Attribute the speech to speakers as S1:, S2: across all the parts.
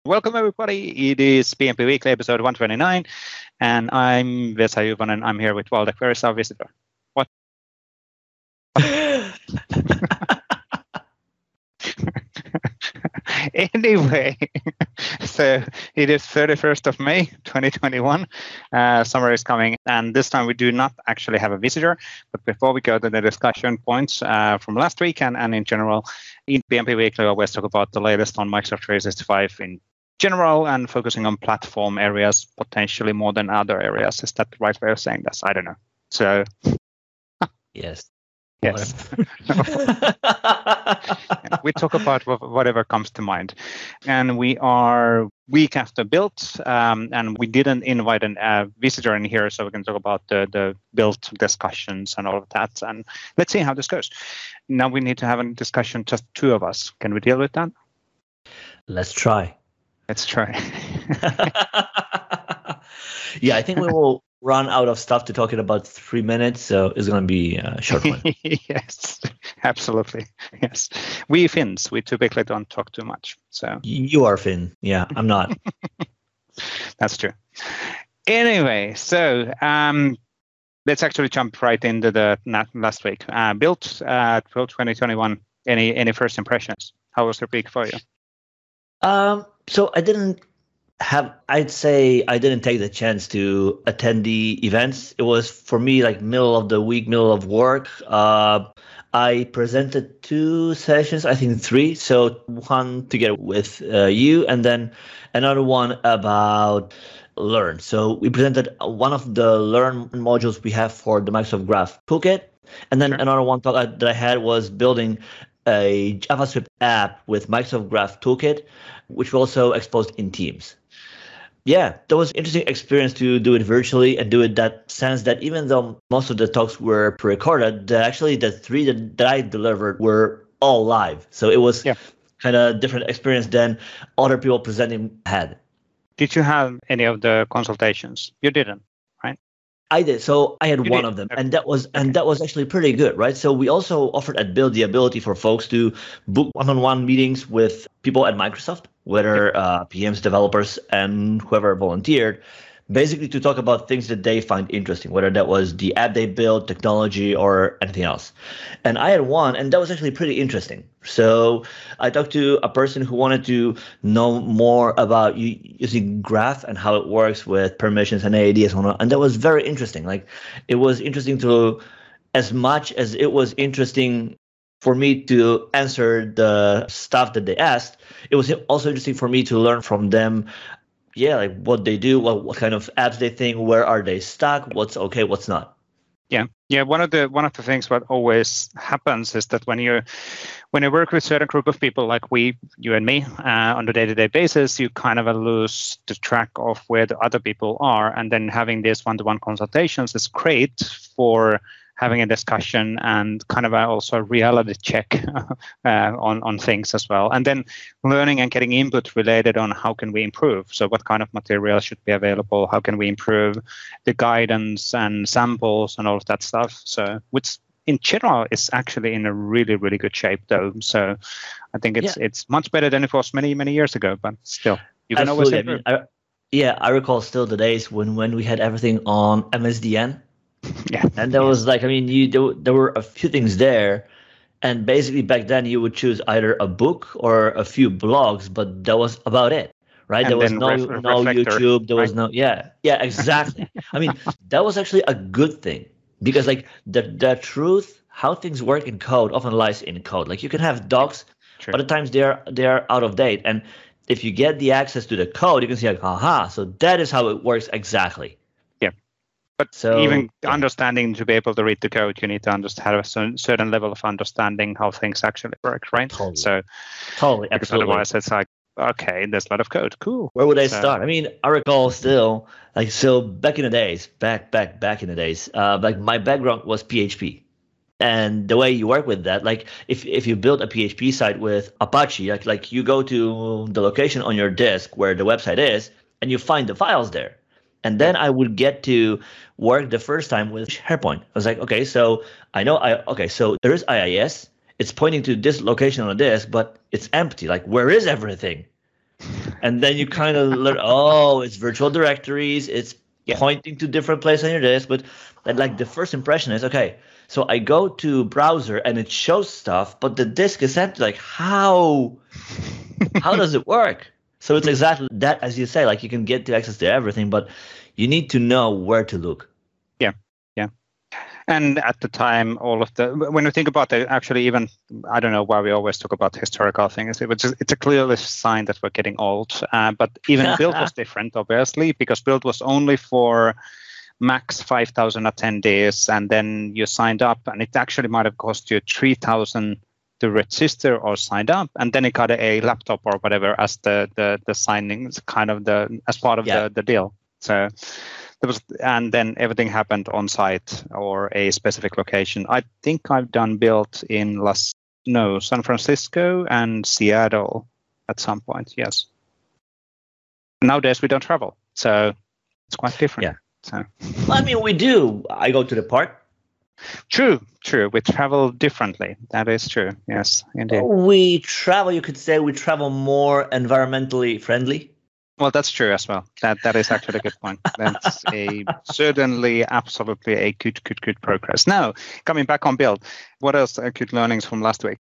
S1: Welcome, everybody. It is PnP Weekly, episode 129, and I'm Vesa Juvonen. I'm here with Waldek. Where is our visitor? What? Anyway, so it is 31st of May, 2021. Summer is coming, and this time we do not actually have a visitor. But before we go to the discussion points from last week and in general, in PnP Weekly, we always talk about the latest on Microsoft 365 in general and focusing on platform areas, potentially more than other areas. Is that the right way of saying this? I don't know. So,
S2: yes.
S1: Yes. We talk about whatever comes to mind. And we are week after build, and we didn't invite a visitor in here, so we can talk about the build discussions and all of that. And let's see how this goes. Now we need to have a discussion, just two of us. Can we deal with that?
S2: Let's try.
S1: Let's try.
S2: Yeah, I think we will run out of stuff to talk in about 3 minutes, so it's going to be a short one.
S1: Yes, absolutely. Yes. We Finns, we typically don't talk too much. So
S2: you are Finn. Yeah, I'm not.
S1: That's true. Anyway, so let's actually jump right into the last week. Build 2021. Any first impressions? How was the week for you?
S2: So I'd say I didn't take the chance to attend the events. It was for me like middle of the week, middle of work. I presented 2 sessions, I think 3. So one together with you, and then another one about Learn. So we presented one of the Learn modules we have for the Microsoft Graph Toolkit, and then another one talk that I had was building a JavaScript app with Microsoft Graph Toolkit, which we also exposed in Teams. Yeah, that was an interesting experience to do it virtually and do it that sense that even though most of the talks were pre-recorded, actually the 3 that I delivered were all live. So it was kind of different experience than other people presenting had.
S1: Did you have any of the consultations? You didn't, right?
S2: I did. So I had one of them, and that was actually pretty good, right? So we also offered at Build the ability for folks to book one-on-one meetings with people at Microsoft, whether PMs, developers, and whoever volunteered, basically to talk about things that they find interesting, whether that was the app they built, technology, or anything else. And I had one, and that was actually pretty interesting. So I talked to a person who wanted to know more about using Graph and how it works with permissions and AAD and on, and that was very interesting. Like, it was interesting to, as much as it was interesting for me to answer the stuff that they asked, it was also interesting for me to learn from them. Yeah, like what they do, what kind of apps they think, where are they stuck, what's okay, what's not.
S1: Yeah. One of the things what always happens is that when you work with a certain group of people like you and me on a day-to-day basis, you kind of lose the track of where the other people are, and then having these one-to-one consultations is great for having a discussion and kind of also a reality check on things as well. And then learning and getting input related on how can we improve. So what kind of material should be available? How can we improve the guidance and samples and all of that stuff? So which in general is actually in a really, really good shape though. So I think it's much better than it was many, many years ago, but still, you can always improve.
S2: I recall still the days when we had everything on MSDN.
S1: Yeah,
S2: and there was like, I mean, there were a few things there, and basically back then you would choose either a book or a few blogs, but that was about it, right?
S1: And
S2: there was no YouTube, there was no exactly. I mean, that was actually a good thing, because like the truth, how things work in code often lies in code. Like you can have docs, but at times they are out of date, and if you get the access to the code, you can see like, aha, so that is how it works exactly.
S1: But even understanding to be able to read the code, you need to have a certain level of understanding how things actually work, right?
S2: Totally.
S1: So,
S2: totally,
S1: because
S2: absolutely.
S1: Otherwise, it's like, okay, there's a lot of code. Cool.
S2: Where would I start? I mean, I recall still, like, so back in the days, like my background was PHP. And the way you work with that, like if you build a PHP site with Apache, like you go to the location on your disk where the website is, and you find the files there. And then I would get to work the first time with SharePoint. I was like, okay, so I know so there is IIS. It's pointing to this location on the disk, but it's empty. Like, where is everything? And then you kind of learn, oh, it's virtual directories, it's pointing to different places on your disk. But like the first impression is, okay, so I go to browser and it shows stuff, but the disk is empty. Like, how does it work? So it's exactly that, as you say, like you can get to access to everything, but you need to know where to look.
S1: Yeah. And at the time, when you think about it, actually, even, I don't know why we always talk about historical things. It's a clearly sign that we're getting old. But even Build was different, obviously, because Build was only for max 5,000 attendees, and then you signed up, and it actually might have cost you 3,000 to register or signed up, and then you got a laptop or whatever as the signing, kind of as part of the deal. So there was, and then everything happened on site or a specific location. I think I've done Build in San Francisco and Seattle at some point. Yes. Nowadays we don't travel, so it's quite different.
S2: Yeah.
S1: So.
S2: Well, I mean, we do. I go to the park.
S1: True. We travel differently. That is true. Yes, indeed.
S2: We travel, you could say we travel more environmentally friendly.
S1: Well, that's true as well. That is actually a good point. That's certainly absolutely a good progress. Now, coming back on Build, what else are good learnings from last week?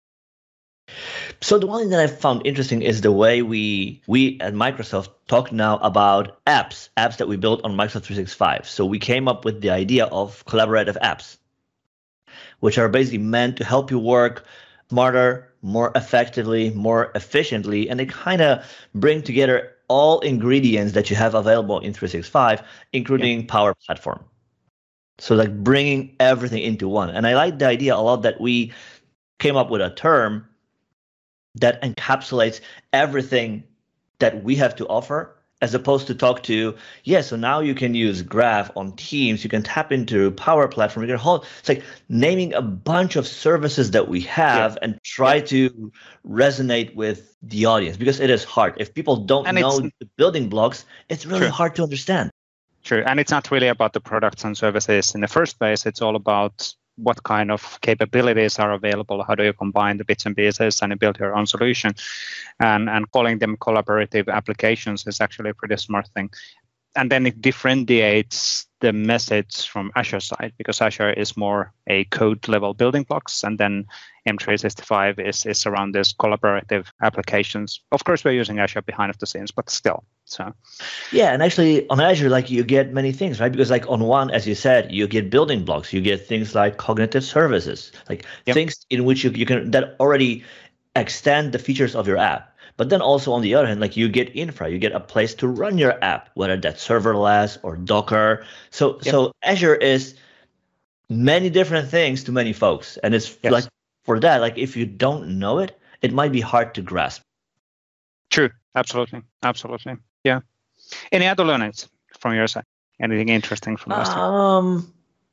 S2: So the one thing that I found interesting is the way we at Microsoft talk now about apps that we built on Microsoft 365. So we came up with the idea of collaborative apps, which are basically meant to help you work smarter, more effectively, more efficiently, and they kind of bring together all ingredients that you have available in 365, including Power Platform. So like bringing everything into one. And I like the idea a lot that we came up with a term that encapsulates everything that we have to offer, as opposed to talk to, so now you can use Graph on Teams, you can tap into Power Platform, you can it's like naming a bunch of services that we have and try to resonate with the audience, because it is hard. If people don't know the building blocks, it's really hard to understand.
S1: True, and it's not really about the products and services in the first place, it's all about what kind of capabilities are available, how do you combine the bits and pieces and build your own solution, and calling them collaborative applications is actually a pretty smart thing. And then it differentiates the message from Azure side, because Azure is more a code level building blocks, and then M365 is around this collaborative applications. Of course, we're using Azure behind the scenes, but still. So
S2: and actually on Azure, like you get many things, right? Because like on one, as you said, you get building blocks, you get things like cognitive services, like things in which you can that already extend the features of your app. But then also on the other hand, like you get infra, you get a place to run your app, whether that's serverless or Docker. So Azure is many different things to many folks. And it's like for that, like if you don't know it, it might be hard to grasp.
S1: True. Absolutely. Yeah. Any other learnings from your side? Anything interesting from last week?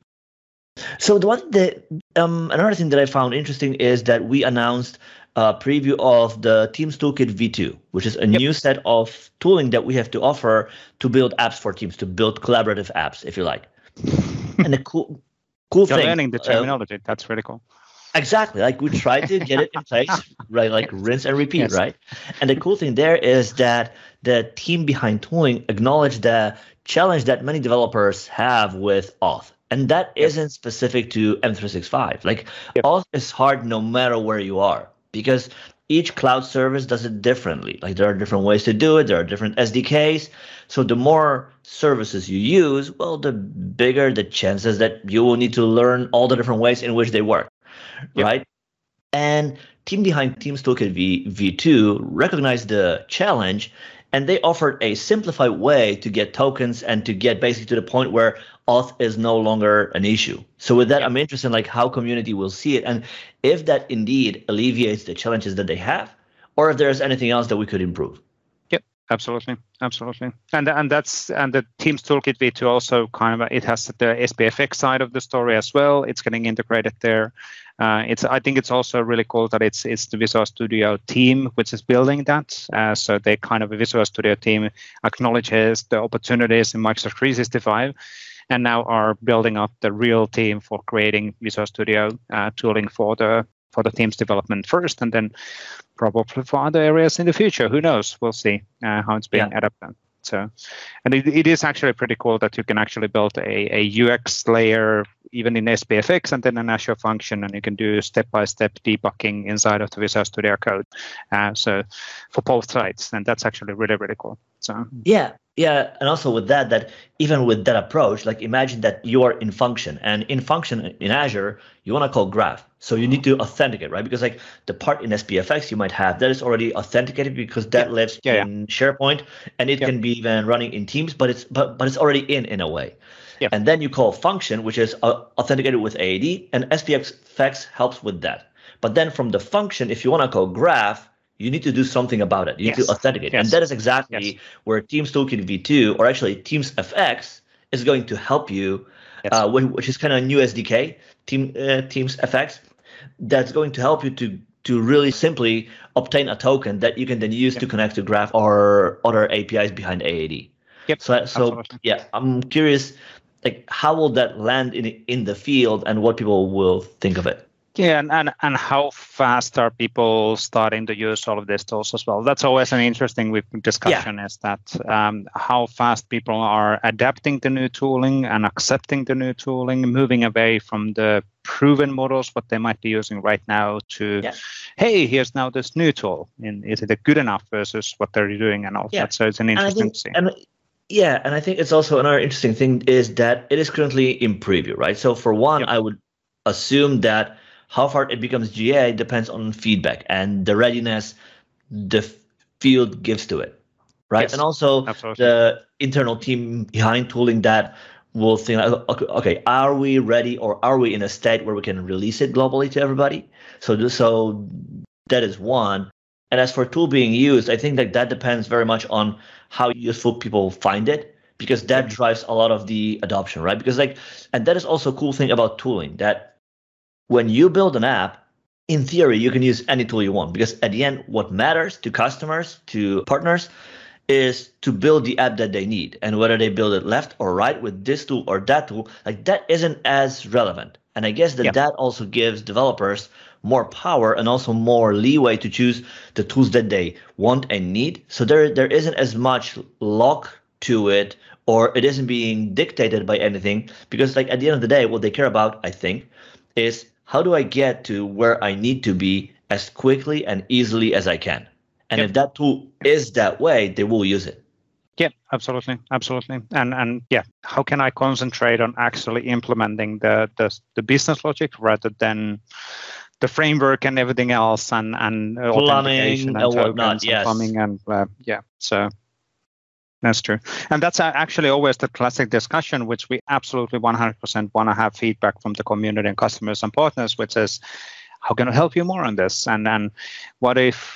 S2: So the one that another thing that I found interesting is that we announced a preview of the Teams Toolkit V2, which is a new set of tooling that we have to offer to build apps for Teams, to build collaborative apps, if you like. And the cool
S1: You're
S2: thing.
S1: learning the terminology. That's really cool.
S2: Exactly. Like we try to get it in place, right? Like rinse and repeat, right? And the cool thing there is that the team behind tooling acknowledged the challenge that many developers have with auth. And that isn't specific to M365. Like auth is hard no matter where you are, because each cloud service does it differently. Like there are different ways to do it. There are different SDKs. So the more services you use, well, the bigger the chances that you will need to learn all the different ways in which they work, right? And team behind Teams Toolkit V2 recognized the challenge, and they offered a simplified way to get tokens and to get basically to the point where auth is no longer an issue. So with that, I'm interested in like how community will see it, and if that indeed alleviates the challenges that they have, or if there's anything else that we could improve.
S1: Yep, absolutely. And the Teams Toolkit V2 also kind of, it has the SPFX side of the story as well. It's getting integrated there. I think it's also really cool that it's the Visual Studio team which is building that. So they kind of a Visual Studio team acknowledges the opportunities in Microsoft 365, and now are building up the real team for creating Visual Studio tooling for the for the team's development first, and then probably for other areas in the future. Who knows? We'll see how it's being adapted. So, and it is actually pretty cool that you can actually build a UX layer even in SPFX and then an Azure function, and you can do step-by-step debugging inside of the Visual Studio Code. So for both sides, and that's actually really, really cool. So
S2: yeah, and also with that even with that approach, like imagine that you are in function, and in function in Azure, you want to call graph. So you need to authenticate, right? Because like the part in SPFX you might have that is already authenticated because that lives in SharePoint, and it can be even running in Teams, but it's already in a way. Yep. And then you call function, which is authenticated with AAD, and SPFX helps with that. But then from the function, if you want to call graph, you need to do something about it. You need to authenticate. And that is exactly where Teams Toolkit V2, or actually Teams FX, is going to help you, which is kind of a new SDK, Teams FX, that's going to help you to really simply obtain a token that you can then use to connect to Graph or other APIs behind AAD.
S1: Yep.
S2: So yeah, I'm curious, like how will that land in the field and what people will think of it?
S1: Yeah, and how fast are people starting to use all of these tools as well? That's always an interesting discussion, is that how fast people are adapting the new tooling and accepting the new tooling, moving away from the proven models, what they might be using right now, to, hey, here's now this new tool. And is it good enough versus what they're doing and all that? So it's an interesting thing.
S2: And I think it's also another interesting thing is that it is currently in preview, right? So for one, I would assume that how far it becomes GA depends on feedback and the readiness the field gives to it, right? And also the internal team behind tooling that will think, okay, are we ready, or are we in a state where we can release it globally to everybody? So that is one. And as for tool being used, I think that depends very much on how useful people find it, because that drives a lot of the adoption, right? Because and that is also a cool thing about tooling, that when you build an app, in theory, you can use any tool you want, because at the end, what matters to customers, to partners, is to build the app that they need. And whether they build it left or right with this tool or that tool, that isn't as relevant. And I guess that also gives developers more power and also more leeway to choose the tools that they want and need. So there isn't as much lock to it, or it isn't being dictated by anything, because at the end of the day, what they care about, I think, is how do I get to where I need to be as quickly and easily as I can? And if that tool is that way, they will use it.
S1: Yeah, absolutely. And how can I concentrate on actually implementing the business logic rather than the framework and everything else and authentication and whatnot, and plumbing and so that's true. And that's actually always the classic discussion, which we absolutely 100% want to have feedback from the community and customers and partners, which is, how can I help you more on this? And what if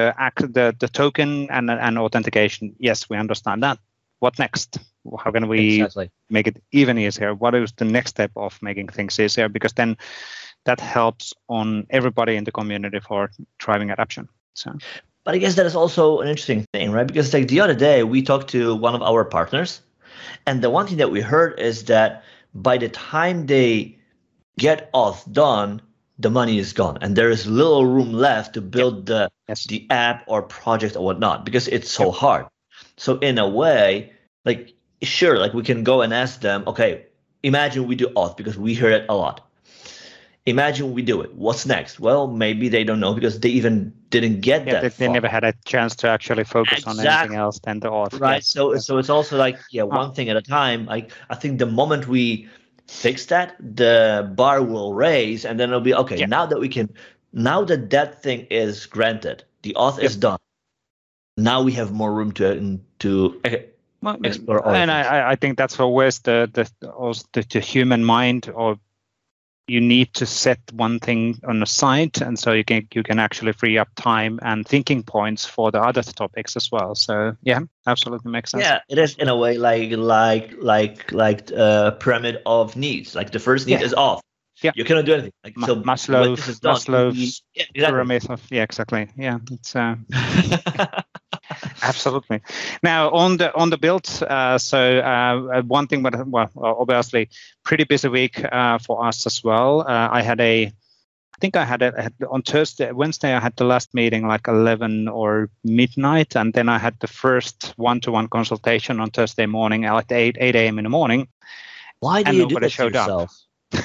S1: the token and authentication? Yes, we understand that. What next? How can we make it even easier? What is the next step of making things easier? Because then that helps on everybody in the community for driving adoption. So.
S2: But I guess that is also an interesting thing, right? Because the other day we talked to one of our partners, and the one thing that we heard is that by the time they get auth done, the money is gone, and there is little room left to build the app or project or whatnot, because it's so hard. So in a way, sure, we can go and ask them, okay, imagine we do auth, because we hear it a lot. Imagine we do it. What's next? Well, maybe they don't know, because they even didn't get that.
S1: They never had a chance to actually focus on anything else than the auth.
S2: Right. Yes. So it's also one thing at a time. I think the moment we fix that, the bar will raise, and then it'll be okay. Now that that thing is granted, the auth is done. Now we have more room to explore.
S1: And I think that's always the human mind, or you need to set one thing on the side, and so you can actually free up time and thinking points for the other topics as well. So absolutely makes sense.
S2: Yeah, it is in a way like pyramid of needs. The first need is auth. Yeah, you cannot do anything.
S1: Maslow's pyramid of exactly. Yeah, it's absolutely. Now on the build, one thing, but obviously pretty busy week for us as well. I had a think I had on Wednesday I had the last meeting like 11 or midnight, and then I had the first one-to-one consultation on Thursday morning at 8 a.m. in the morning.
S2: Why do you do that to yourself?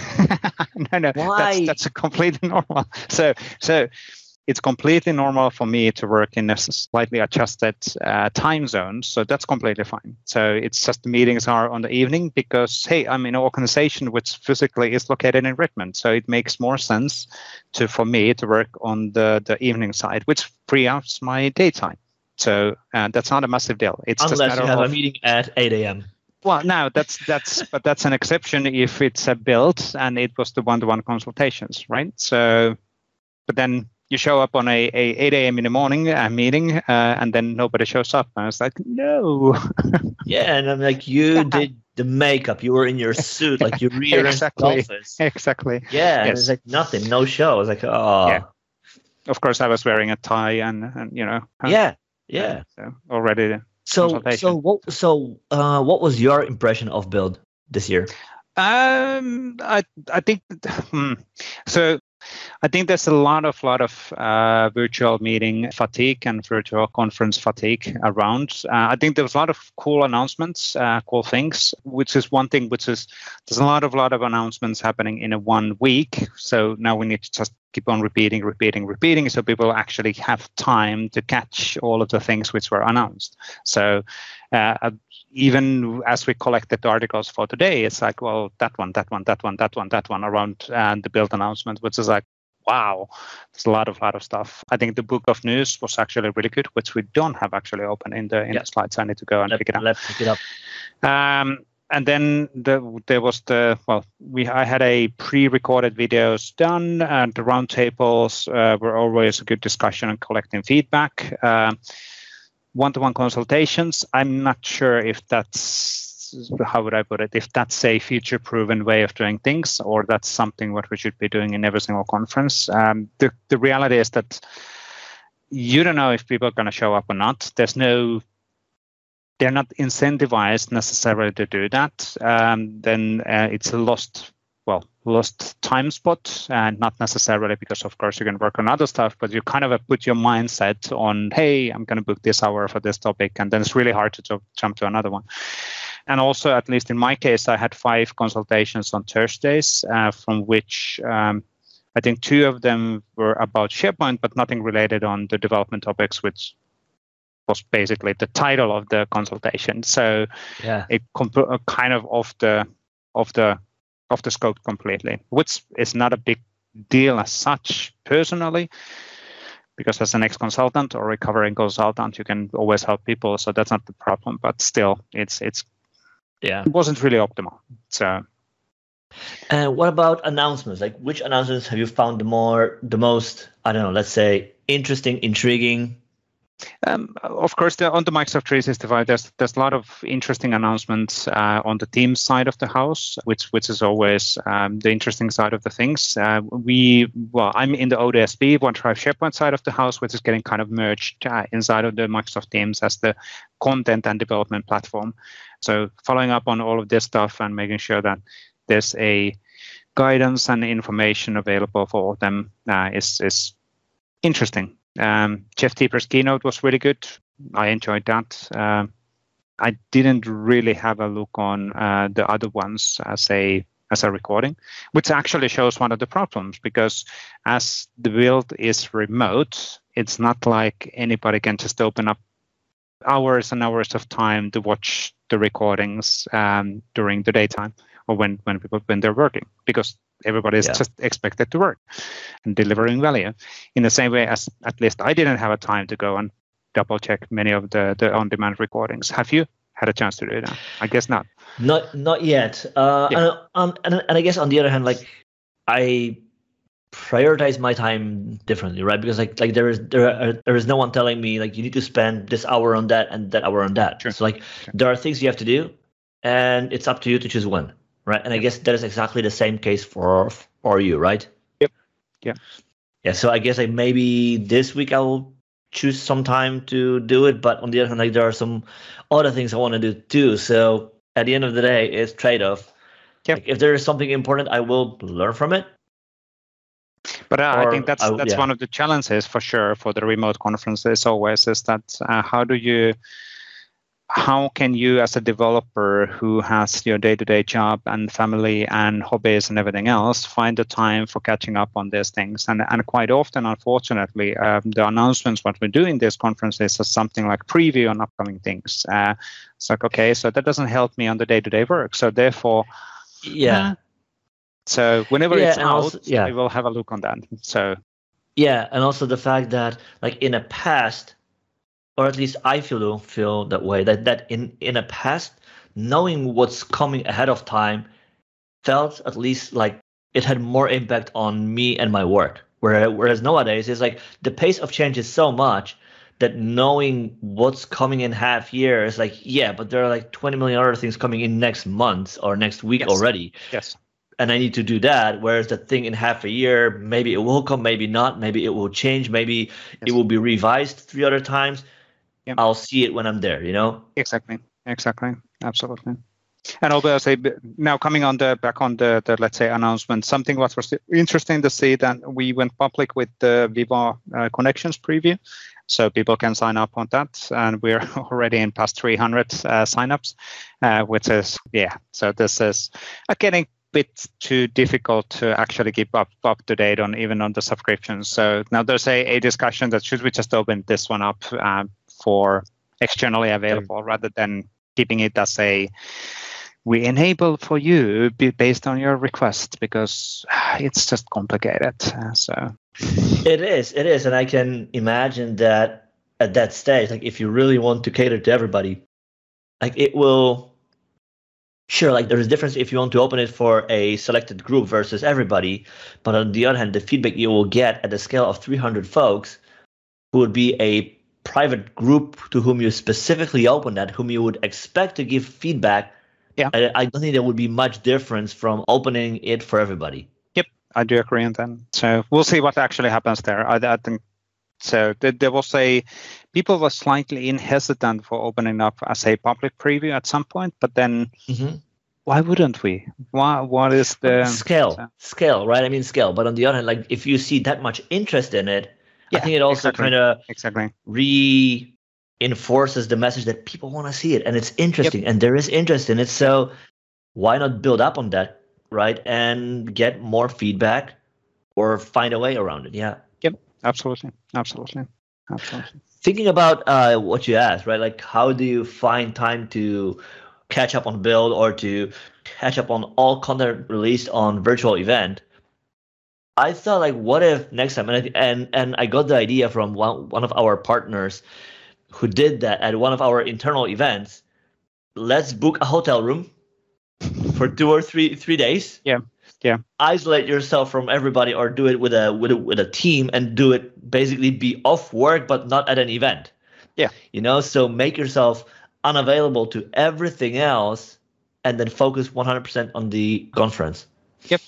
S1: No, that's a completely normal. So it's completely normal for me to work in a slightly adjusted time zone. So that's completely fine. So it's just the meetings are on the evening because, hey, I'm in an organization which physically is located in Redmond. So it makes more sense for me to work on the evening side, which frees up my daytime. So that's not a massive deal. It's
S2: unless
S1: just
S2: you have a meeting at 8 a.m.
S1: Well, no, that's an exception if it's a build and it was the one-to-one consultations, right? So, but then you show up on a 8 a.m. in the morning meeting, and then nobody shows up. And I was like, no.
S2: Yeah, and I'm like, you did the makeup. You were in your suit, like you rearranged the office.
S1: Exactly.
S2: Yeah, and it's like nothing, no show. I was like, oh.
S1: Yeah. Of course, I was wearing a tie and you know.
S2: Yeah.
S1: So already.
S2: So what was your impression of Build this year?
S1: I think so. I think there's a lot of virtual meeting fatigue and virtual conference fatigue around. I think there was a lot of cool announcements, cool things, which is one thing. There's a lot of announcements happening in a 1 week. So now we need to just keep on repeating, so people actually have time to catch all of the things which were announced. So even as we collected the articles for today, it's like, well, that one around the Build announcement, which is like, wow, there's a lot of stuff. I think the book of news was actually really good, which we don't have actually open in the slides. I need to go and pick it up.
S2: Let's pick it up.
S1: And then there was I had a pre-recorded videos done, and the roundtables were always a good discussion and collecting feedback. One-to-one consultations, I'm not sure if that's, how would I put it, if that's a future-proven way of doing things, or that's something what we should be doing in every single conference. The reality is that you don't know if people are going to show up or not. They're not incentivized necessarily to do that. Then it's a lost time spot, and not necessarily because, of course, you can work on other stuff, but you kind of put your mindset on, hey, I'm going to book this hour for this topic, and then it's really hard to jump to another one. And also, at least in my case, I had 5 consultations on Thursdays, from which I think 2 of them were about SharePoint, but nothing related on the development topics, which was basically the title of the consultation. So it kind of off the scope completely, which is not a big deal as such personally, because as an ex-consultant or recovering consultant, you can always help people, so that's not the problem. But still, it wasn't really optimal. So,
S2: what about announcements? Like, which announcements have you found the most? I don't know. Let's say interesting, intriguing.
S1: Of course, on the Microsoft 365, there's a lot of interesting announcements on the Teams side of the house, which is always the interesting side of the things. I'm in the ODSP, OneDrive SharePoint side of the house, which is getting kind of merged inside of the Microsoft Teams as the content and development platform. So following up on all of this stuff and making sure that there's a guidance and information available for all of them is interesting. Jeff Teeper's keynote was really good. I enjoyed that. I didn't really have a look on the other ones as a recording, which actually shows one of the problems, because as the build is remote, it's not like anybody can just open up hours and hours of time to watch the recordings during the daytime or when they're working, because everybody is just expected to work and delivering value. In the same way as, at least I didn't have a time to go and double check many of the on-demand recordings. Have you had a chance to do that? I guess not.
S2: Not yet. And I guess on the other hand, like, I prioritize my time differently, right? Because like there is no one telling me like you need to spend this hour on that and that hour on that. Sure. So like there are things you have to do, and it's up to you to choose when. Right, and I guess that is exactly the same case for you, right?
S1: Yep. Yeah.
S2: Yeah. So I guess like maybe this week I will choose some time to do it, but on the other hand, like there are some other things I want to do too. So at the end of the day, it's trade-off.
S1: Yep.
S2: Like, if there is something important, I will learn from it.
S1: But I think
S2: Or
S1: that's
S2: yeah.
S1: one of the challenges for sure for the remote conferences always is that how can you as a developer who has your day-to-day job and family and hobbies and everything else find the time for catching up on these things? And quite often, unfortunately, the announcements what we do in these conferences is something like preview on upcoming things. It's like, okay, so that doesn't help me on the day-to-day work. So therefore,
S2: Yeah.
S1: So whenever
S2: Yeah,
S1: it's
S2: and
S1: out,
S2: also yeah.
S1: I will have a look on that. So
S2: Yeah, and also the fact that like in a past, or at least I feel that way, that in a past, knowing what's coming ahead of time felt at least like it had more impact on me and my work. Whereas nowadays it's like the pace of change is so much that knowing what's coming in half year is like, yeah, but there are like 20 million other things coming in next month or next week
S1: yes,
S2: already.
S1: yes,
S2: And I need to do that. Whereas the thing in half a year, maybe it will come, maybe not, maybe it will change, maybe it
S1: yes,
S2: will be revised 3 other times.
S1: yeah,
S2: I'll see it when I'm there, you know?
S1: exactly, absolutely. And obviously, now coming on back on the let's say announcement, something what was interesting to see that we went public with the Viva Connections preview, so people can sign up on that, and we're already in past 300 signups, which is So this is getting bit too difficult to actually keep up to date on even on the subscriptions. So now there's a discussion that should we just open this one up for externally available rather than keeping it as we enable for you based on your request, because it's just complicated. So
S2: it is, and I can imagine that at that stage, like if you really want to cater to everybody, like it will. Sure, like there's a difference if you want to open it for a selected group versus everybody, but on the other hand, the feedback you will get at the scale of 300 folks, who would be a private group to whom you specifically open that, whom you would expect to give feedback.
S1: Yeah,
S2: I don't think there would be much difference from opening it for everybody.
S1: Yep, I do agree on that. So we'll see what actually happens there. I think so. There was people were slightly hesitant for opening up as a public preview at some point, but then why wouldn't we? What is the
S2: scale, right? I mean scale. But on the other hand, like if you see that much interest in it, I think it also kind of reinforces the message that people want to see it and it's interesting and there is interest in it. So why not build up on that, right? And get more feedback or find a way around it. Yeah.
S1: Yep. Absolutely.
S2: Thinking about what you asked, right? Like how do you find time to catch up on build or to catch up on all content released on virtual event? I thought, like, what if next time? And I got the idea from one of our partners who did that at one of our internal events. Let's book a hotel room for 2 or 3 days.
S1: Yeah.
S2: Isolate yourself from everybody, or do it with a team, and do it basically be off work but not at an event.
S1: Yeah.
S2: You know, so make yourself unavailable to everything else, and then focus 100% on the conference.
S1: Yep.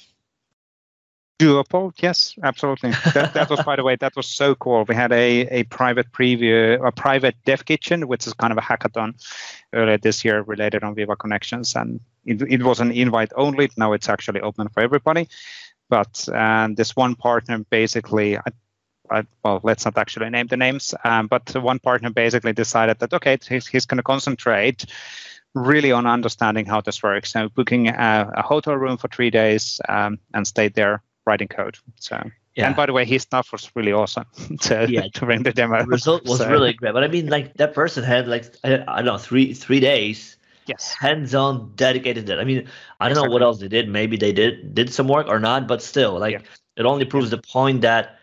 S1: Doable, yes, absolutely. That was, by the way, that was so cool. We had a private preview, a private dev kitchen, which is kind of a hackathon earlier this year related on Viva Connections, and it was an invite only. Now it's actually open for everybody. But this one partner basically, well, let's not actually name the names, but one partner basically decided that okay, he's going to concentrate really on understanding how this works. So booking a hotel room for 3 days and stayed there writing code. So and by the way, his stuff was really awesome during the demo.
S2: The result was really great. But I mean, like that person had like I don't know 3 days.
S1: Yes.
S2: Hands-on, dedicated to it. I mean, I don't know what else they did. Maybe they did some work or not, but still, like it only proves the point that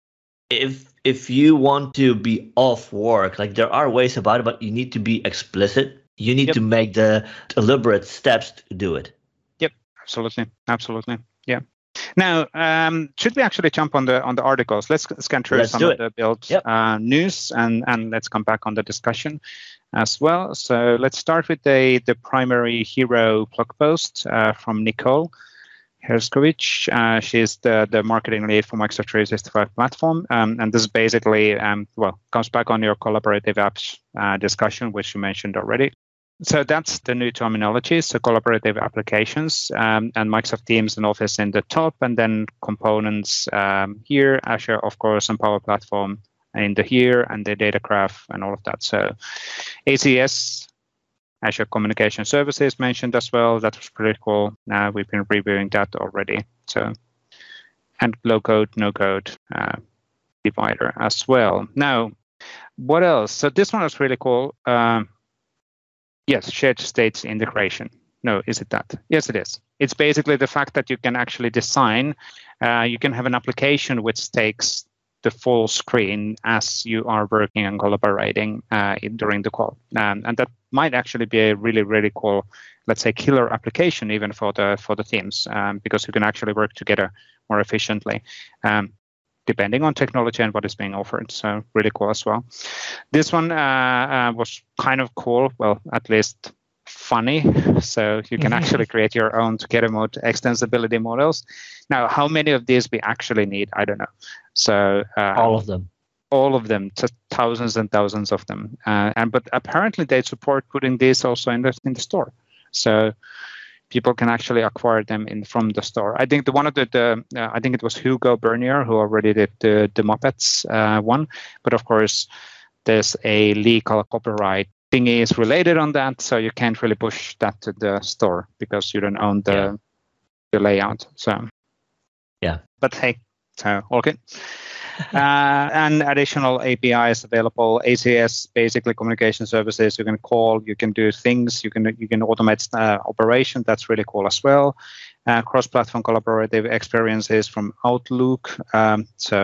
S2: if you want to be off work, like there are ways about it, but you need to be explicit. You need to make the deliberate steps to do it.
S1: Yep, absolutely. Yeah. Now, should we actually jump on the articles? Let's scan through some of the build news and let's come back on the discussion as well. So let's start with the primary hero blog post from Nicole Herskovich. She's the marketing lead for Microsoft 365 platform. And this basically, comes back on your collaborative apps discussion, which you mentioned already. So that's the new terminology. So collaborative applications and Microsoft Teams and Office in the top, and then components here, Azure, of course, and Power Platform in the here, and the data graph and all of that. So ACS, Azure Communication Services mentioned as well. That was pretty cool. Now we've been reviewing that already. So, and low code, no code divider as well. Now, what else? So this one was really cool. Yes, shared states integration. No, is it that? Yes, it is. It's basically the fact that you can actually design, you can have an application which takes the full screen as you are working and collaborating during the call. And that might actually be a really, really cool, let's say, killer application even for the teams, because you can actually work together more efficiently. Depending on technology and what is being offered. So really cool as well. This one was kind of cool, well, at least funny. So you can actually create your own together mode extensibility models. Now, how many of these we actually need, I don't know. So
S2: all of them.
S1: All of them, just thousands and thousands of them. But apparently they support putting these also in the store. So people can actually acquire them from the store. I think I think it was Hugo Bernier who already did the Muppets one, but of course there's a legal copyright thingy is related on that, so you can't really push that to the store because you don't own the layout. So
S2: yeah,
S1: but hey, so all good. And additional APIs available. ACS, basically communication services. You can call, you can do things, you can automate operation. That's really cool as well. Cross-platform collaborative experiences from Outlook. And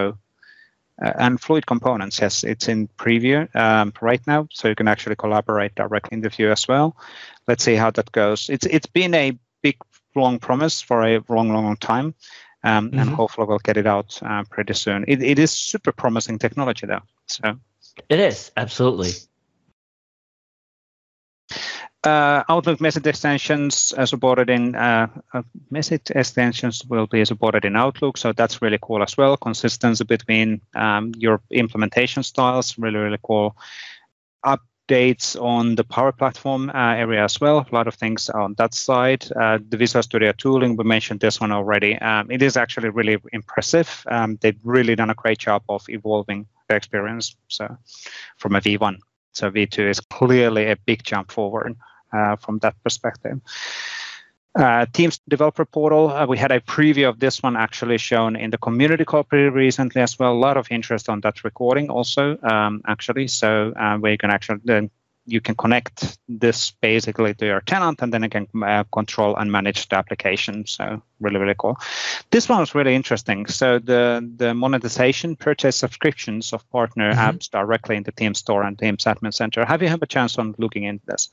S1: Fluid Components. Yes, it's in preview right now, so you can actually collaborate directly in the view as well. Let's see how that goes. It's been a big long promise for a long time. And hopefully we'll get it out pretty soon. It is super promising technology, though. So
S2: it is, absolutely.
S1: Outlook message extensions are supported in message extensions will be supported in Outlook, so that's really cool as well. Consistency between your implementation styles, really cool. Updates on the Power Platform area as well. A lot of things on that side. The Visual Studio tooling, we mentioned this one already. It is actually really impressive. They've really done a great job of evolving the experience. So from a V1, so V2 is clearly a big jump forward from that perspective. Teams Developer Portal, we had a preview of this one actually shown in the community call pretty recently as well. A lot of interest on that recording also, actually. So where you can actually, then you can connect this basically to your tenant, and then you can control and manage the application. So really cool. This one was really interesting. So the monetization, purchase subscriptions of partner apps directly in the Teams Store and Teams Admin Center. Have you had a chance on looking into this?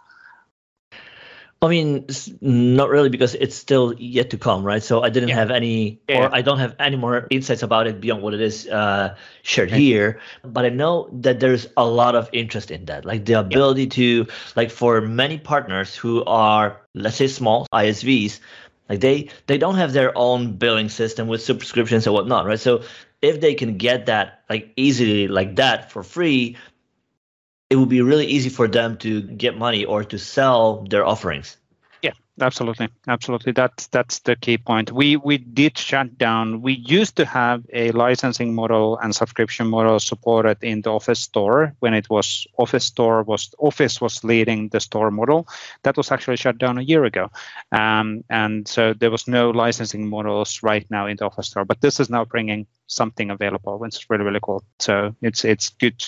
S2: I mean, not really, because it's still yet to come, right? So I didn't have any, or I don't have any more insights about it beyond what it is shared here. But I know that there's a lot of interest in that, like the ability to, like for many partners who are, let's say, small ISVs, like they don't have their own billing system with subscriptions and whatnot, right? So if they can get that like easily like that for free, it would be really easy for them to get money or to sell their offerings.
S1: Yeah, absolutely. That's the key point. We did shut down. We used to have a licensing model and subscription model supported in the Office Store when it was Office was leading the store model. That was actually shut down a year ago, and so there was no licensing models right now in the Office Store. But this is now bringing something available, which is really cool. So it's good.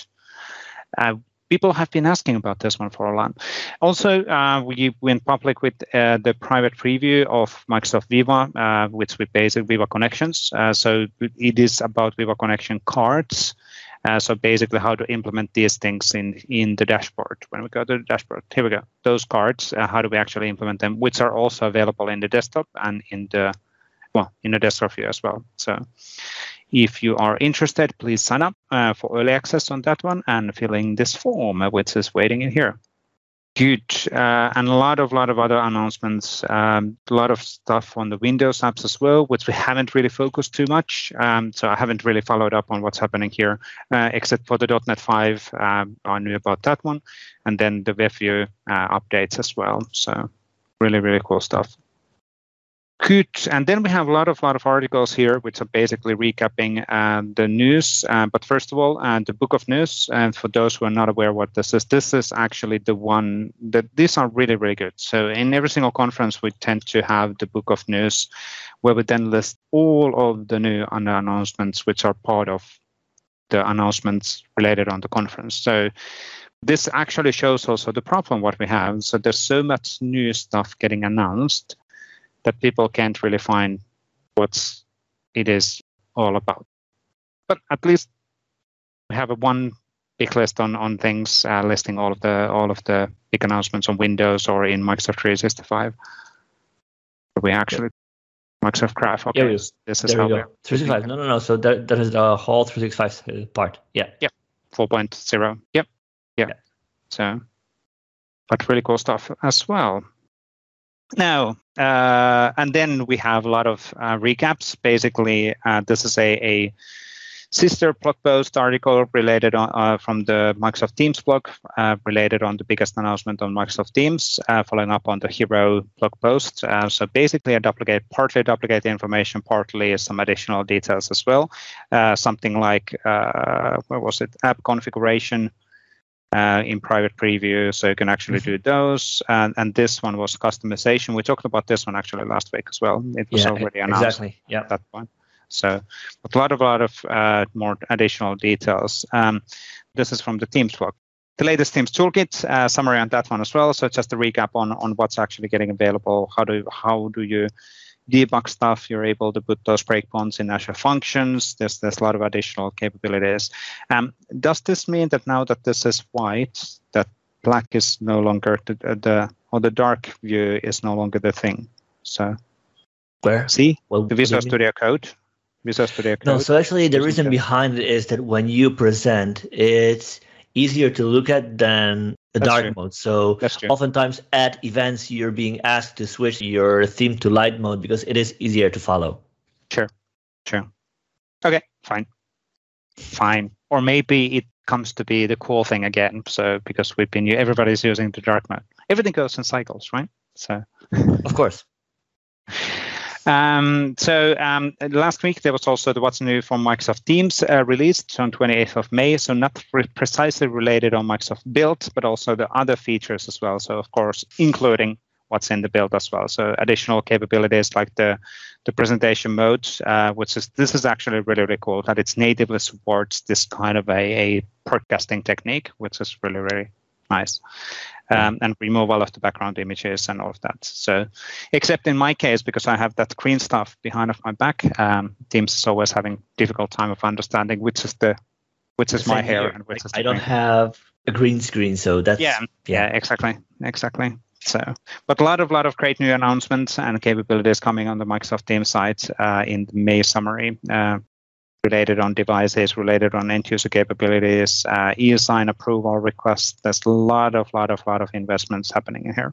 S1: People have been asking about this one for a long. Also, we went public with the private preview of Microsoft Viva, which we basically Viva Connections. So it is about Viva Connection cards. So basically how to implement these things in the dashboard. When we go to the dashboard, here we go. Those cards, how do we actually implement them, which are also available in the desktop and in the desktop view as well. So if you are interested, please sign up for early access on that one and fill in this form, which is waiting in here. Good. And a lot of other announcements, a lot of stuff on the Windows apps as well, which we haven't really focused too much. So I haven't really followed up on what's happening here, except for the .NET 5. I knew about that one. And then the WebView updates as well. So really, really cool stuff. Good. And then we have a lot of articles here, which are basically recapping the news. But first of all, the Book of News. And for those who are not aware what this is actually the one that these are really, really good. So in every single conference, we tend to have the Book of News, where we then list all of the new announcements, which are part of the announcements related on the conference. So this actually shows also the problem what we have. So there's so much new stuff getting announced that people can't really find what it is all about. But at least we have one big list on things, listing all of the big announcements on Windows or in Microsoft 365. We actually Microsoft Graph. Okay,
S2: yeah,
S1: this is how we go.
S2: 365. No. So that is the whole 365 part. Yeah.
S1: Yep. 4.0. Yep. Yeah. So, but really cool stuff as well. Now, and then we have a lot of recaps. Basically, this is a sister blog post article related on from the Microsoft Teams blog, related on the biggest announcement on Microsoft Teams, following up on the Hero blog post. So basically, partly duplicate information, partly some additional details as well. Something like, where was it? App configuration. In private preview, so you can actually do those. And this one was customization. We talked about this one actually last week as well. It was already announced at that point. So a lot of more additional details. This is from the Teams blog. The latest Teams toolkit, summary on that one as well. So just a recap on what's actually getting available. How do you debug stuff? You're able to put those breakpoints in Azure Functions. There's a lot of additional capabilities. Does this mean that now that this is white, that black is no longer the dark view is no longer the thing? So
S2: where?
S1: See the Visual Studio Code.
S2: No, so actually the reason behind it is that when you present, it's easier to look at than the dark mode. So oftentimes at events, you're being asked to switch your theme to light mode because it is easier to follow.
S1: Sure. Okay, fine. Or maybe it comes to be the cool thing again. So because everybody's using the dark mode. Everything goes in cycles, right? So
S2: of course.
S1: Last week there was also the What's New from Microsoft Teams released on 28th of May. So not precisely related on Microsoft Build, but also the other features as well. So of course, including what's in the build as well. So additional capabilities like the presentation mode, this is actually really, really cool that it natively supports this kind of a podcasting technique, which is really, really nice. And removal of the background images and all of that. So, except in my case, because I have that green stuff behind of my back, Teams is always having difficult time of understanding which is my hair and which is the
S2: I don't have a green screen, so that's
S1: exactly. So, but a lot of great new announcements and capabilities coming on the Microsoft Teams site in the May summary. Related on devices, related on end-user capabilities, e-sign approval requests. There's a lot of investments happening in here.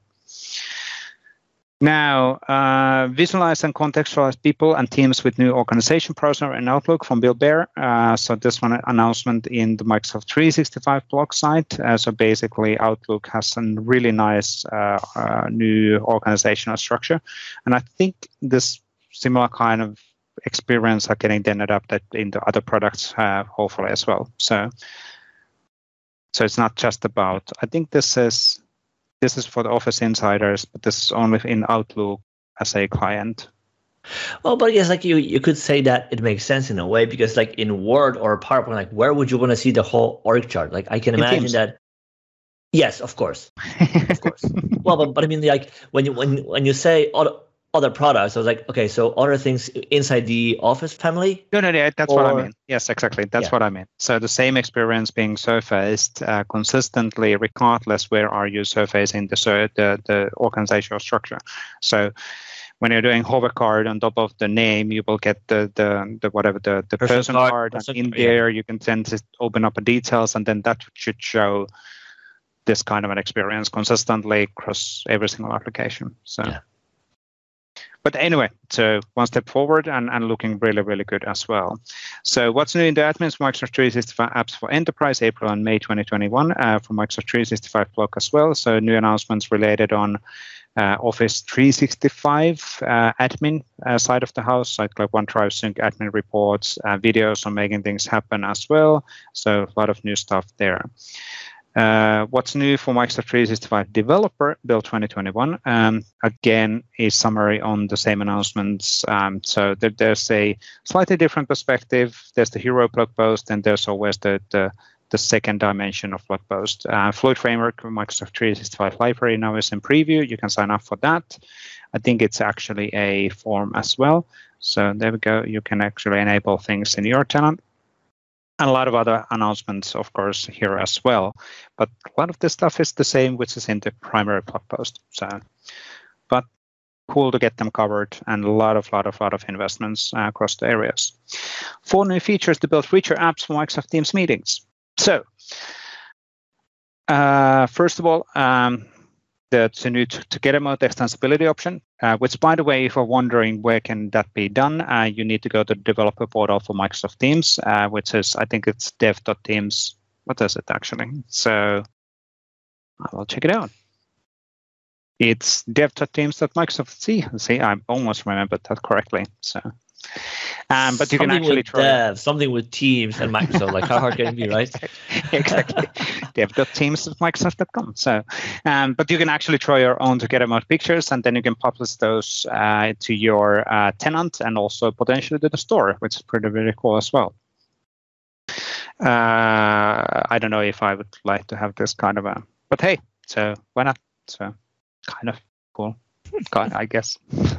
S1: Now, visualize and contextualize people and teams with new organization browser and Outlook from Bill Baer. So this one announcement in the Microsoft 365 blog site. So basically, Outlook has a really nice new organizational structure, and I think this similar kind of experience are getting then adapted into other products, hopefully as well. So it's not just about. I think this is for the Office insiders, but this is only in Outlook as a client.
S2: Well, but yes, like you could say that it makes sense in a way because, like in Word or PowerPoint, like where would you want to see the whole org chart? Like I can imagine that. Yes, of course. Well, but I mean, like when you say other products, I was like, okay, so other things inside the Office family?
S1: No, that's what I mean. Yes, exactly. That's what I mean. So the same experience being surfaced consistently, regardless where are you surfacing the organizational structure. So when you're doing hover card on top of the name, you will get the person card, and in there you can then just open up the details, and then that should show this kind of an experience consistently across every single application. So. Yeah. But anyway, so one step forward and looking really, really good as well. So what's new in the admins for Microsoft 365 apps for enterprise, April and May 2021 for Microsoft 365 blog as well. So new announcements related on Office 365 admin side of the house, like OneDrive Sync admin reports, videos on making things happen as well. So a lot of new stuff there. What's new for Microsoft 365 Developer Build 2021? Again, a summary on the same announcements. So there's a slightly different perspective. There's the hero blog post, and there's always the second dimension of blog post. Fluid Framework Microsoft 365 Library now is in preview. You can sign up for that. I think it's actually a form as well. So there we go. You can actually enable things in your tenant. And a lot of other announcements, of course, here as well. But a lot of this stuff is the same, which is in the primary blog post. So, but cool to get them covered, and a lot of investments across the areas. 4 new features to build richer apps for Microsoft Teams meetings. So, first of all, the new Together Mode extensibility option, which, by the way, if you're wondering where can that be done, you need to go to the developer portal for Microsoft Teams, which is, I think it's dev.teams. What is it actually? So I will check it out. It's dev.teams.microsoft. See, I almost remembered that correctly. So, but you can actually try
S2: dev, something with Teams and Microsoft. Like, how hard can it be, right?
S1: Exactly. dev.teams.microsoft.com. So, but you can actually try your own Together Mode pictures, and then you can publish those to your tenant and also potentially to the store, which is pretty, really cool as well. I don't know if I would like to have this kind of a, but hey, so why not? So, kind of cool, I guess.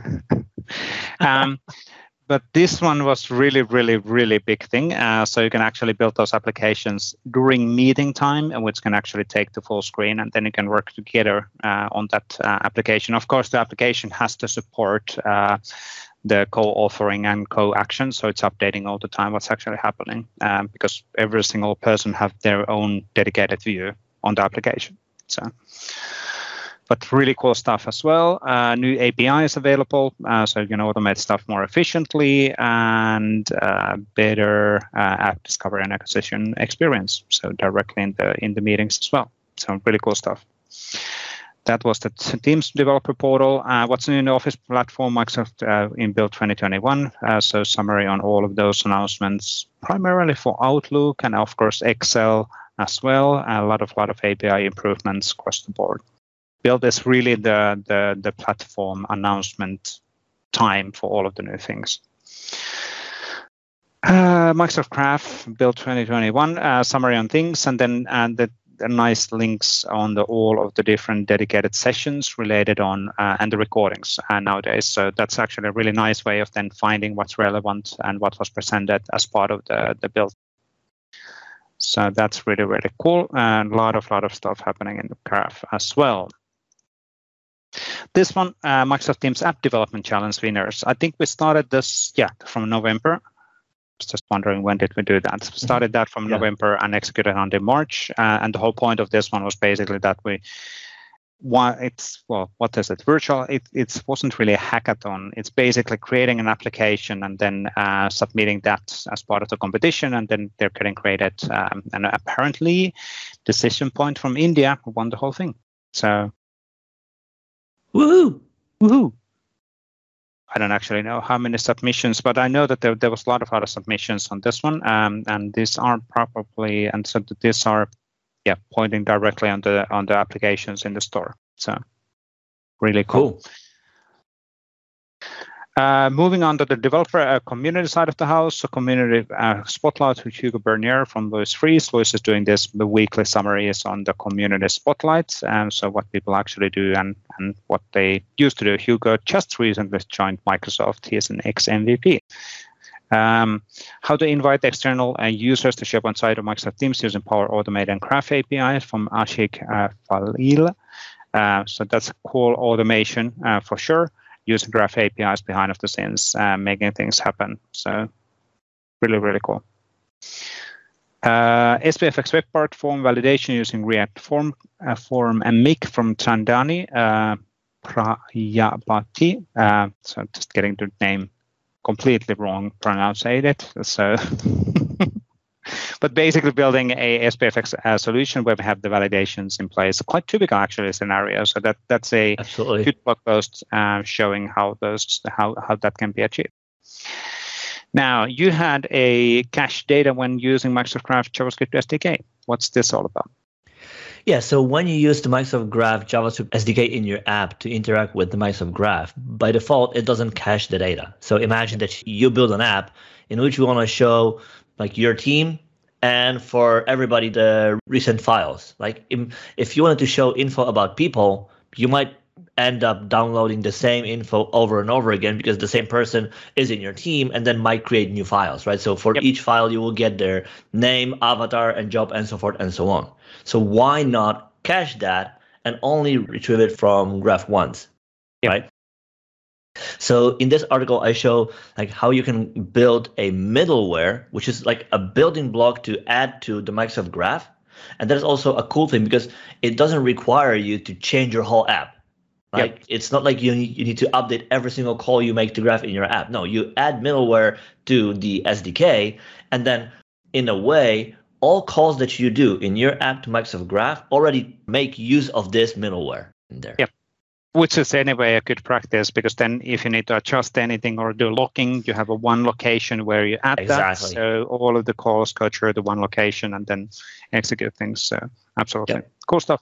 S1: But this one was really, really, really big thing. So you can actually build those applications during meeting time, and which can actually take the full screen, and then you can work together on that application. Of course, the application has to support the co-authoring and co-action, so it's updating all the time what's actually happening, because every single person have their own dedicated view on the application. So. But really cool stuff as well. New API is available, so you can automate stuff more efficiently, and better app discovery and acquisition experience. So directly in the meetings as well. So really cool stuff. That was the Teams developer portal. What's new in the Office platform, Microsoft in Build 2021. So summary on all of those announcements, primarily for Outlook and of course Excel as well. A lot of API improvements across the board. Build is really the platform announcement time for all of the new things. Microsoft Graph Build 2021 summary on things, and then the nice links on all of the different dedicated sessions related on and the recordings nowadays. So that's actually a really nice way of then finding what's relevant and what was presented as part of the build. So that's really, really cool, and a lot of stuff happening in the Graph as well. This one, Microsoft Teams App Development Challenge winners. I think we started this, from November. Just wondering, when did we do that? We started that from November and executed on March. And the whole point of this one was basically that what is it? Virtual. It wasn't really a hackathon. It's basically creating an application and then submitting that as part of the competition, and then they're getting graded. And apparently, Decision Point from India won the whole thing. So.
S2: Woohoo!
S1: Woohoo! I don't actually know how many submissions, but I know that there was a lot of other submissions on this one, and these are probably, and so these are, pointing directly on the applications in the store. So, really cool. Moving on to the developer community side of the house, so community spotlight with Hugo Bernier from Louis Fries. Louis is doing this weekly summaries on the community spotlights, and so what people actually do and what they used to do. Hugo just recently joined Microsoft. He is an ex-MVP. How to invite external users to show up on site of Microsoft Teams using Power Automate and Graph APIs from Ashik Falil. So that's a cool automation for sure. Using Graph APIs behind the scenes, making things happen. So really, really cool. SPFX web part form validation using React form and MIG from Chandani Prajapati. So just getting the name completely wrong pronounced it. So, but basically building a SPFX solution where we have the validations in place. Quite typical actually scenario. So that's a
S2: Absolutely
S1: good blog post showing how that can be achieved. Now, you had a cache data when using Microsoft Graph JavaScript SDK. What's this all about?
S2: Yeah, so when you use the Microsoft Graph JavaScript SDK in your app to interact with the Microsoft Graph, by default, it doesn't cache the data. So imagine that you build an app in which you want to show like your team and for everybody the recent files. Like if you wanted to show info about people, you might end up downloading the same info over and over again because the same person is in your team and then might create new files, right? So for each file, you will get their name, avatar, and job, and so forth and so on. So why not cache that and only retrieve it from Graph once, right? So in this article, I show like how you can build a middleware, which is like a building block to add to the Microsoft Graph. And that is also a cool thing because it doesn't require you to change your whole app. Like it's not like you need to update every single call you make to Graph in your app. No, you add middleware to the SDK, and then in a way, all calls that you do in your app to Microsoft Graph already make use of this middleware in there.
S1: Yep. Which is anyway a good practice because then if you need to adjust anything or do locking, you have a one location where you add that. So all of the calls go through the one location and then execute things. So absolutely. Cool stuff.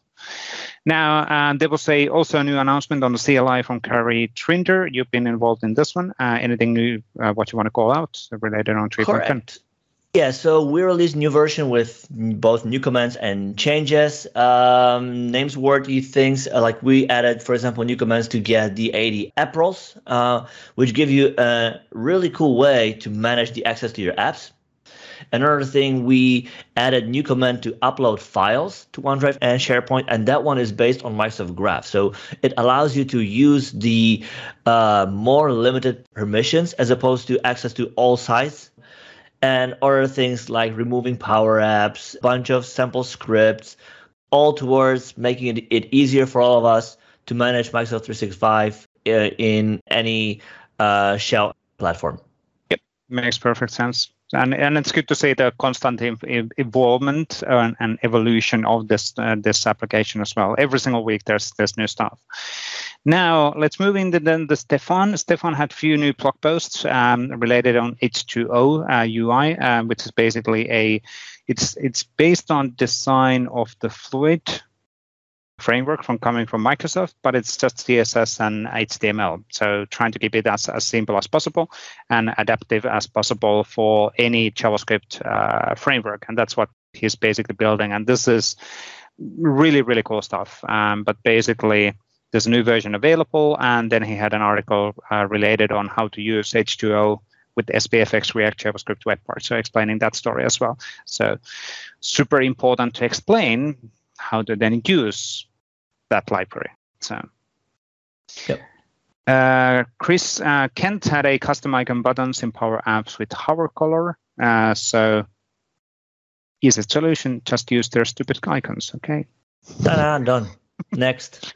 S1: Now, there was also a new announcement on the CLI from Kari Trinder. You've been involved in this one. Anything new, what you want to call out related on 3.10?
S2: Correct. Yeah, so we released a new version with both new commands and changes. Nameworthy things like we added, for example, new commands to get the 80 app roles, which give you a really cool way to manage the access to your apps. Another thing, we added new command to upload files to OneDrive and SharePoint, and that one is based on Microsoft Graph. So it allows you to use the more limited permissions as opposed to access to all sites. And other things like removing Power Apps, a bunch of sample scripts, all towards making it easier for all of us to manage Microsoft 365 in any shell platform.
S1: Yep, makes perfect sense. And it's good to see the constant involvement and evolution of this application as well. Every single week there's new stuff. Now let's move into then the Stefan. Stefan had a few new blog posts related on H2O UI, which is basically it's based on design of the Fluid framework coming from Microsoft, but it's just CSS and HTML. So trying to keep it as simple as possible and adaptive as possible for any JavaScript framework. And that's what he's basically building. And this is really, really cool stuff. But basically, there's a new version available. And then he had an article related on how to use H2O with SPFX React JavaScript web part. So explaining that story as well. So super important to explain how to then use that library. So, Chris Kent had a custom icon buttons in Power Apps with hover color. So, easy solution. Just use their stupid icons. Okay.
S2: Done. Next.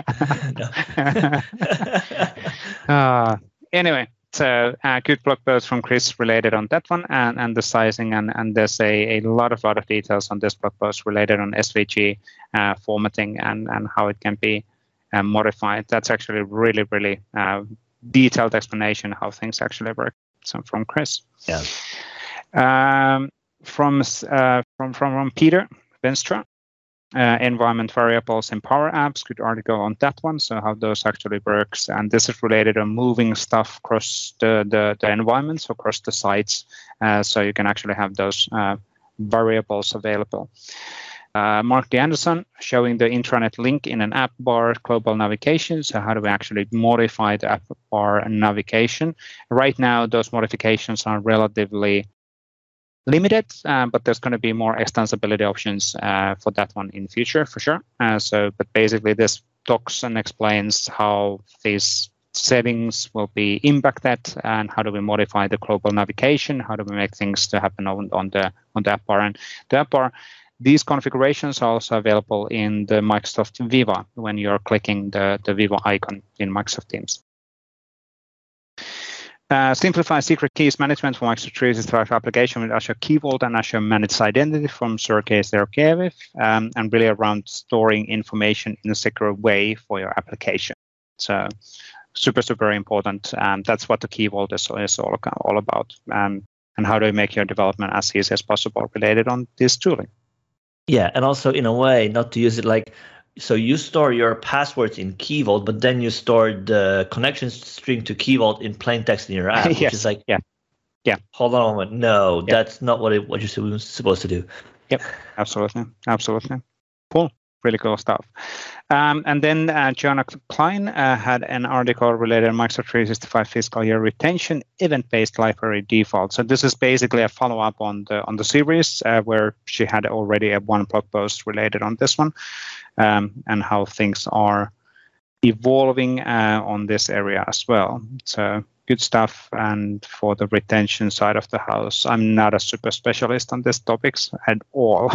S1: Anyway. So good blog post from Chris related on that one and the sizing and there's a lot of details on this blog post related on SVG formatting and how it can be modified. That's actually really, really detailed explanation how things actually work. So from Chris.
S2: Yeah.
S1: From Peter Venstra. Environment variables in Power Apps, good article on that one, so how those actually works. And this is related on moving stuff across the environments, across the sites, so you can actually have those variables available. Mark D. Anderson showing the intranet link in an app bar global navigation. So how do we actually modify the app bar navigation? Right now, those modifications are relatively limited, but there's going to be more extensibility options for that one in future, for sure. But basically, this talks and explains how these settings will be impacted, and how do we modify the global navigation? How do we make things to happen on the app bar? And the app bar, these configurations are also available in the Microsoft Viva when you're clicking the Viva icon in Microsoft Teams. Simplify secret keys management for Microsoft 365 application with Azure Key Vault and Azure Managed Identity from Sergei Sergeyev, and really around storing information in a secure way for your application. So super, super important. That's what the Key Vault is all about. And how do you make your development as easy as possible related on this tooling?
S2: Yeah, and also in a way, not to use it like, so you store your passwords in Key Vault, but then you store the connection string to Key Vault in plain text in your app,
S1: Yes.
S2: which is like,
S1: yeah.
S2: Hold on a moment. No, that's not what you're supposed to do.
S1: Yep, absolutely. Cool. Really cool stuff. And then Joanna Klein had an article related to Microsoft 365 fiscal year retention event-based library default. So this is basically a follow-up on the series where she had already one blog post related on this one, and how things are evolving on this area as well. So good stuff. And for the retention side of the house, I'm not a super specialist on these topics at all.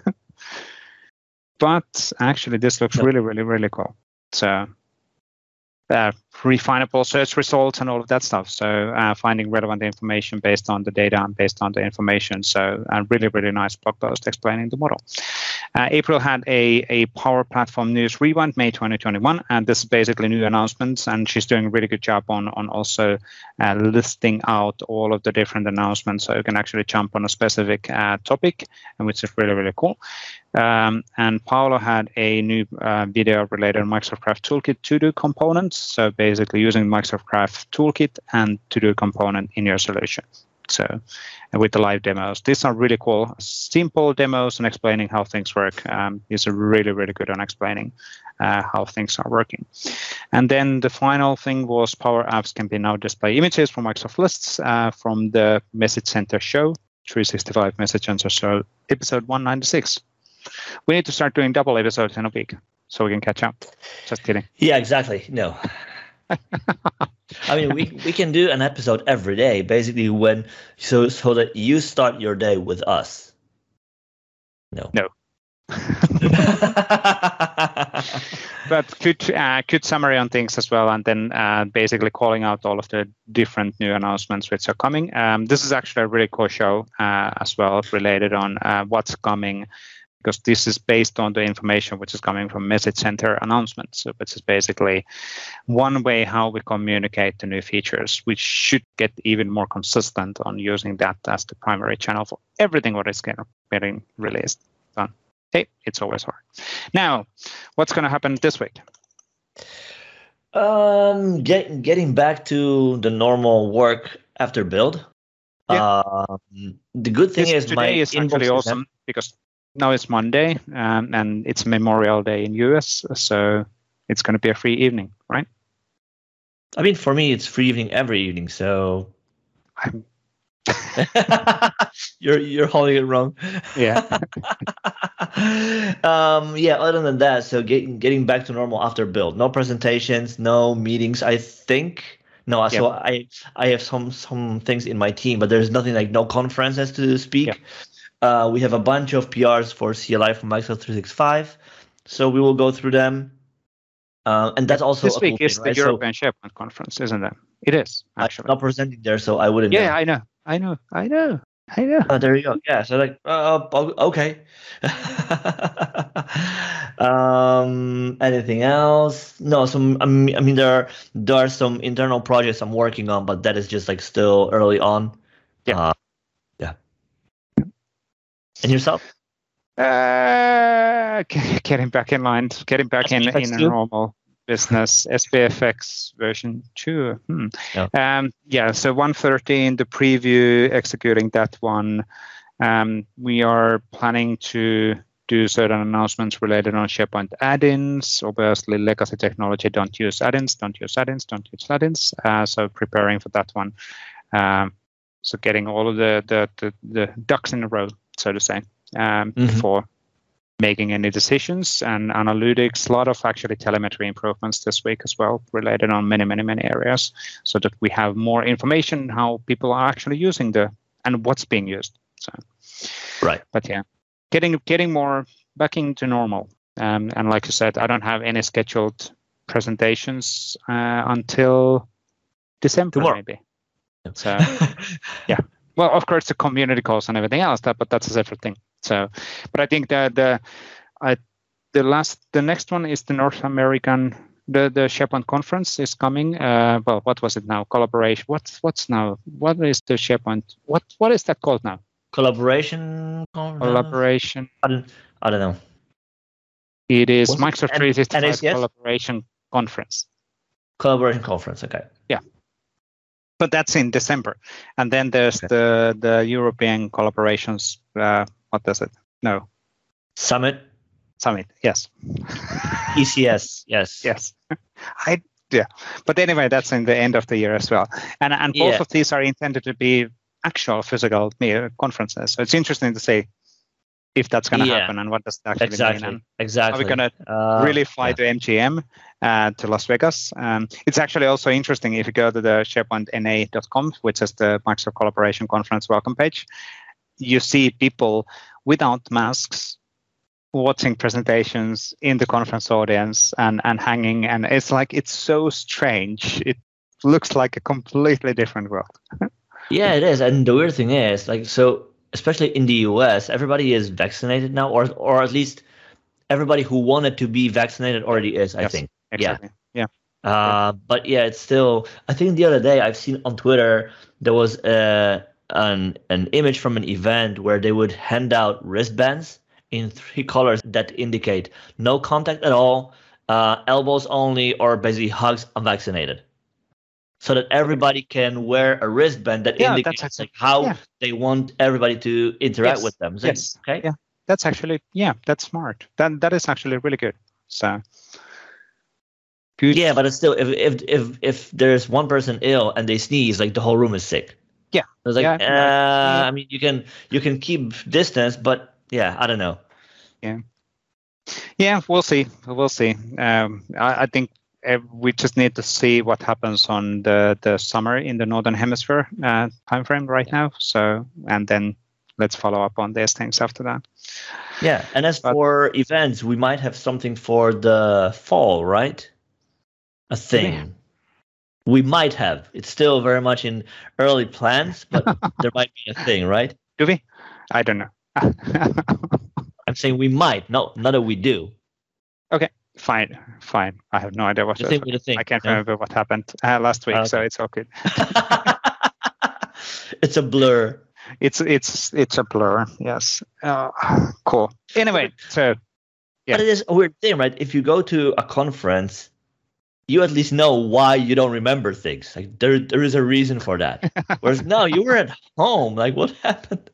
S1: But actually, this looks really, really, really cool. So refinable search results and all of that stuff. So finding relevant information based on the data and based on the information. So a really, really nice blog post explaining the model. April had a Power Platform News Rewind, May 2021, and this is basically new announcements, and she's doing a really good job on also listing out all of the different announcements, so you can actually jump on a specific topic, and which is really, really cool. And Paolo had a new video related to Microsoft Graph Toolkit to-do components, so basically using Microsoft Graph Toolkit and to-do component in your solution. So, and with the live demos, these are really cool, simple demos and explaining how things work. Is really, really good on explaining how things are working. And then the final thing was Power Apps can be now display images from Microsoft Lists from the Message Center show, 365 Message Center show, episode 196. We need to start doing double episodes in a week so we can catch up. Just kidding.
S2: Yeah, exactly. No. I mean, we can do an episode every day, basically so that you start your day with us. No.
S1: But good summary on things as well, and then basically calling out all of the different new announcements which are coming. This is actually a really cool show as well, related on what's coming, because this is based on the information which is coming from Message Center announcements, which is basically one way how we communicate the new features. We should get even more consistent on using that as the primary channel for everything what is getting released. Done. Hey, it's always hard. Now, what's going to happen this week?
S2: Getting back to the normal work after build.
S1: Yeah.
S2: The good thing is
S1: today is actually awesome because now it's Monday and it's Memorial Day in US, so it's going to be a free evening, right?
S2: I mean, for me, it's free evening every evening, so you're holding it wrong.
S1: Yeah.
S2: Yeah. Other than that, so getting back to normal after build. No presentations, no meetings. I think. No, yep. So I have some things in my team, but there's nothing like no conferences to speak. Yep. We have a bunch of PRs for CLI from Microsoft 365, so we will go through them. And that's also
S1: this week is the European SharePoint conference, isn't it? It is actually.
S2: I'm not presenting there, so I wouldn't.
S1: Yeah, know. I know.
S2: Oh, there you go. Yeah, so like, okay. Anything else? No. I mean, there are some internal projects I'm working on, but that is just like still early on.
S1: Yeah.
S2: And yourself?
S1: Getting back in line, getting back in a normal business. SPFX version 2. Yeah. So 113, the preview, executing that one. We are planning to do certain announcements related on SharePoint add-ins. Obviously, legacy technology, don't use add-ins. So preparing for that one. So getting all of the ducks in a row, so to say, before making any decisions, and analytics, a lot of actually telemetry improvements this week as well, related on many areas, so that we have more information how people are actually using and what's being used. So,
S2: right.
S1: But yeah, getting more back into normal. And like you said, I don't have any scheduled presentations until December,
S2: tomorrow.
S1: maybe. So yeah. Well, of course, the community calls and everything else, but that's a separate thing. So, but I think the next one is the North American, the SharePoint conference is coming. Well, what was it now? Collaboration. What's now? What is the SharePoint? What is that called now?
S2: Collaboration.
S1: Collaboration.
S2: I don't know.
S1: It is Microsoft 365
S2: NACS?
S1: Collaboration Conference.
S2: Collaboration conference. Okay.
S1: Yeah. But that's in December, and then there's the European collaborations. What does it? No.
S2: Summit.
S1: Yes.
S2: ECS. Yes.
S1: Yes. Yeah. But anyway, that's in the end of the year as well, and both of these are intended to be actual physical conferences. So it's interesting to see if that's going to happen and what does that actually mean.
S2: Exactly.
S1: Are we going to really fly to MGM to Las Vegas? It's actually also interesting if you go to the SharePointNA.com, which is the Microsoft Collaboration Conference welcome page. You see people without masks watching presentations in the conference audience and hanging, and it's so strange. It looks like a completely different world.
S2: Yeah, it is. And the weird thing is, so especially in the US, everybody is vaccinated now, or at least everybody who wanted to be vaccinated already is, I think.
S1: Exactly. Yeah.
S2: But yeah, it's still, I think the other day I've seen on Twitter, there was an image from an event where they would hand out wristbands in 3 colors that indicate no contact at all, elbows only, or basically hugs unvaccinated. So that everybody can wear a wristband that indicates how they want everybody to interact with them.
S1: Yes.
S2: Okay.
S1: Yeah. That's actually, that's smart. That is actually really good. So good.
S2: Yeah, but it's still, if there's one person ill and they sneeze, the whole room is sick.
S1: Yeah.
S2: It's I mean, you can keep distance, but yeah, I don't know.
S1: Yeah, we'll see. I think we just need to see what happens on the summer in the Northern Hemisphere time frame right now. So, and then let's follow up on these things after that.
S2: Yeah, and for events, we might have something for the fall, right? A thing. Yeah. We might have. It's still very much in early plans, but there might be a thing, right?
S1: Do we? I don't know.
S2: I'm saying we might, not that we do.
S1: Okay. Fine. I have no idea what to say. I can't remember what happened last week, so it's all good.
S2: It's a blur.
S1: It's a blur. Yes. Cool. Anyway, so
S2: yeah. But it is a weird thing, right? If you go to a conference, you at least know why you don't remember things. There is a reason for that. Whereas no, you were at home. What happened?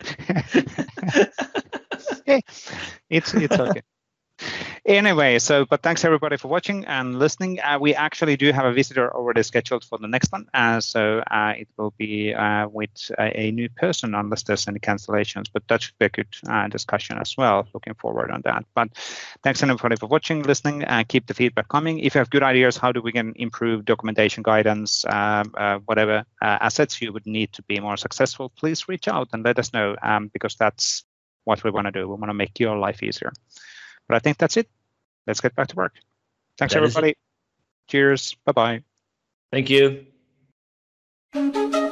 S1: Hey, it's okay. Anyway, but thanks everybody for watching and listening. We actually do have a visitor already scheduled for the next one. So it will be with a new person unless there's any cancellations, but that should be a good discussion as well. Looking forward on that. But thanks everybody for watching, listening, and keep the feedback coming. If you have good ideas, how we can improve documentation guidance, whatever assets you would need to be more successful, please reach out and let us know because that's what we want to do. We want to make your life easier. But I think that's it. Let's get back to work. Thanks, everybody. Cheers. Bye-bye.
S2: Thank you.